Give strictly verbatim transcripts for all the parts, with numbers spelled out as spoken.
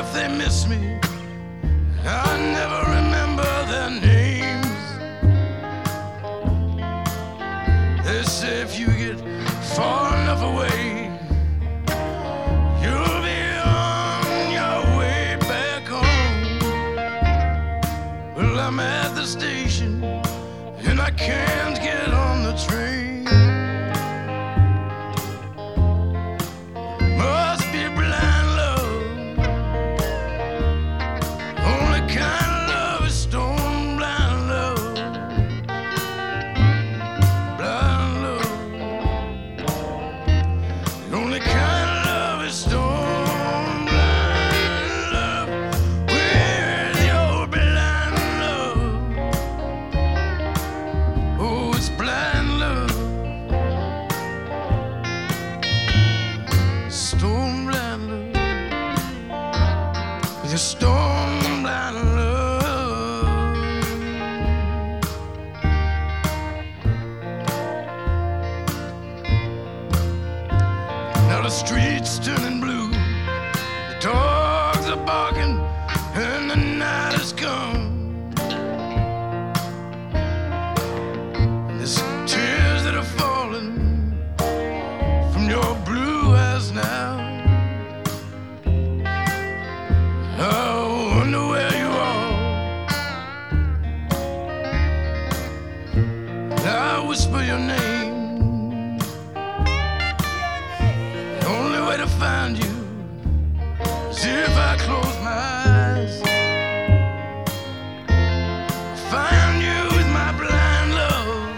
if they miss me, I never remember their names. They say if you get far enough away, you'll be on your way back home. Well, I'm at the station and I can't get on the train. Your storm blind love. Now the street's turning blue, the dogs are barking, and the night has come. And there's tears that are falling from your blue eyes now. I wonder where you are. I whisper your name. The only way to find you is if I close my eyes. Find you with my blind love.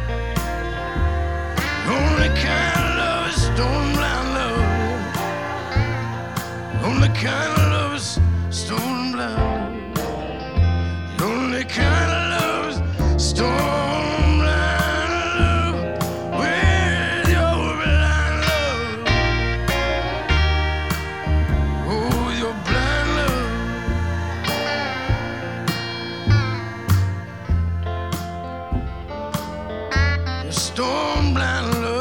The only kind of love is stone blind love. The only kind of love is stone blind. The only kind of love is stone blind love. With your blind love. Oh, with your blind love. Your stone blind love.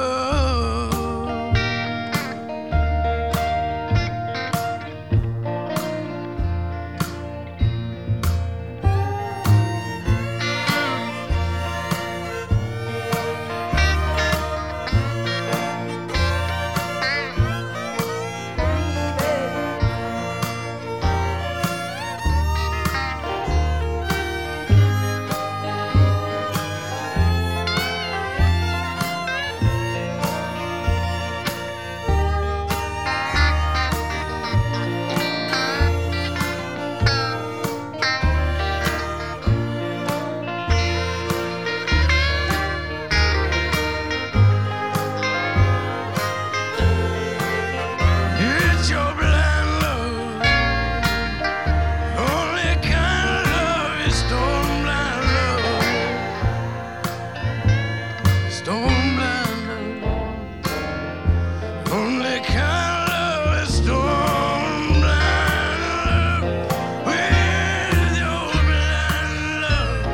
Stone blind love. Only kind of love is stone blind love. With your blind love.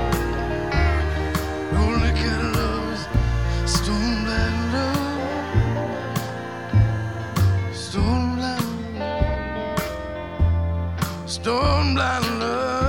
Only kind of love is stone blind love. Stone blind love. Stone blind love.